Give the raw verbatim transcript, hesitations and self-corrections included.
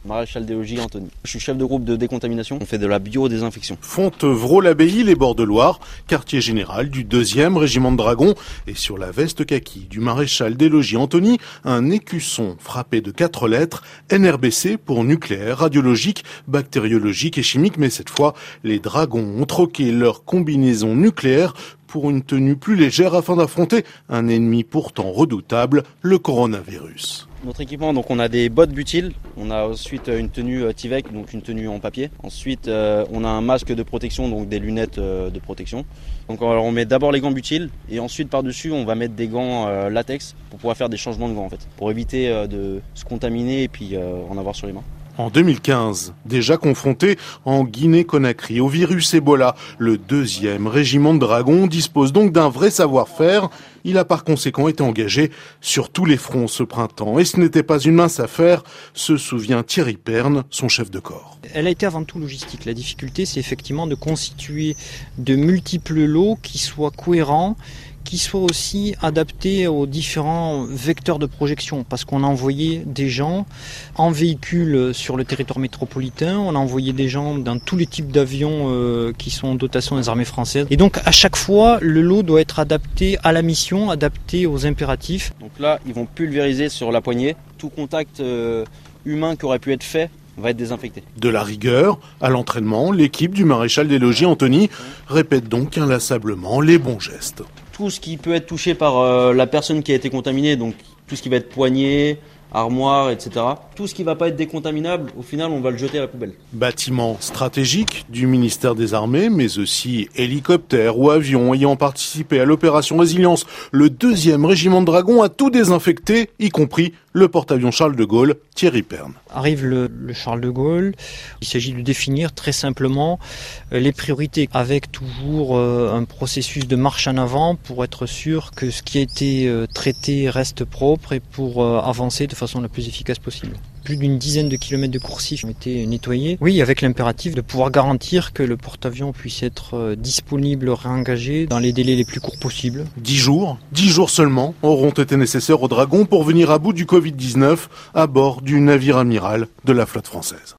Maréchal des Logis Antony. Je suis chef de groupe de décontamination, on fait de la biodésinfection. Fontevraud-l'Abbaye, les Bords-de-Loire, quartier général du deuxième régiment de dragons, et sur la veste kaki du Maréchal des Logis Antony, un écusson frappé de quatre lettres, N R B C pour nucléaire, radiologique, bactériologique et chimique, mais cette fois, les dragons ont troqué leur combinaison nucléaire pour une tenue plus légère afin d'affronter un ennemi pourtant redoutable, le coronavirus. Notre équipement, donc on a des bottes butiles, on a ensuite une tenue Tyvek, donc une tenue en papier. Ensuite, euh, on a un masque de protection, donc des lunettes euh, de protection. Donc alors, on met d'abord les gants butiles et ensuite par-dessus, on va mettre des gants euh, latex pour pouvoir faire des changements de gants en fait, pour éviter euh, de se contaminer et puis euh, en avoir sur les mains. En deux mille quinze, déjà confronté en Guinée-Conakry au virus Ebola, le deuxième régiment de dragons dispose donc d'un vrai savoir-faire. Il a par conséquent été engagé sur tous les fronts ce printemps. Et ce n'était pas une mince affaire, se souvient Thierry Perne, son chef de corps. Elle a été avant tout logistique. La difficulté, c'est effectivement de constituer de multiples lots qui soient cohérents, qui soient aussi adaptés aux différents vecteurs de projection, parce qu'on a envoyé des gens en véhicule sur le territoire métropolitain, on a envoyé des gens dans tous les types d'avions euh, qui sont en dotation des armées françaises. Et donc à chaque fois, le lot doit être adapté à la mission, adapté aux impératifs. Donc là, ils vont pulvériser sur la poignée. Tout contact euh, humain qui aurait pu être fait va être désinfecté. De la rigueur à l'entraînement, l'équipe du Maréchal des Logis Antony répète donc inlassablement les bons gestes. Tout ce qui peut être touché par euh, la personne qui a été contaminée, donc tout ce qui va être poignée, armoire, et cetera. Tout ce qui ne va pas être décontaminable, au final, on va le jeter à la poubelle. Bâtiments stratégiques du ministère des Armées, mais aussi hélicoptères ou avions ayant participé à l'opération Résilience. Le deuxième régiment de dragons a tout désinfecté, y compris le porte-avions Charles de Gaulle, Thierry Perne. Arrive le, le Charles de Gaulle, il s'agit de définir très simplement euh, les priorités, avec toujours euh, un processus de marche en avant pour être sûr que ce qui a été euh, traité reste propre et pour euh, avancer de façon la plus efficace possible. Plus d'une dizaine de kilomètres de coursives ont été nettoyés. Oui, avec l'impératif de pouvoir garantir que le porte-avions puisse être disponible, réengagé dans les délais les plus courts possibles. Dix jours, dix jours seulement auront été nécessaires aux dragons pour venir à bout du covid dix-neuf à bord du navire amiral de la flotte française.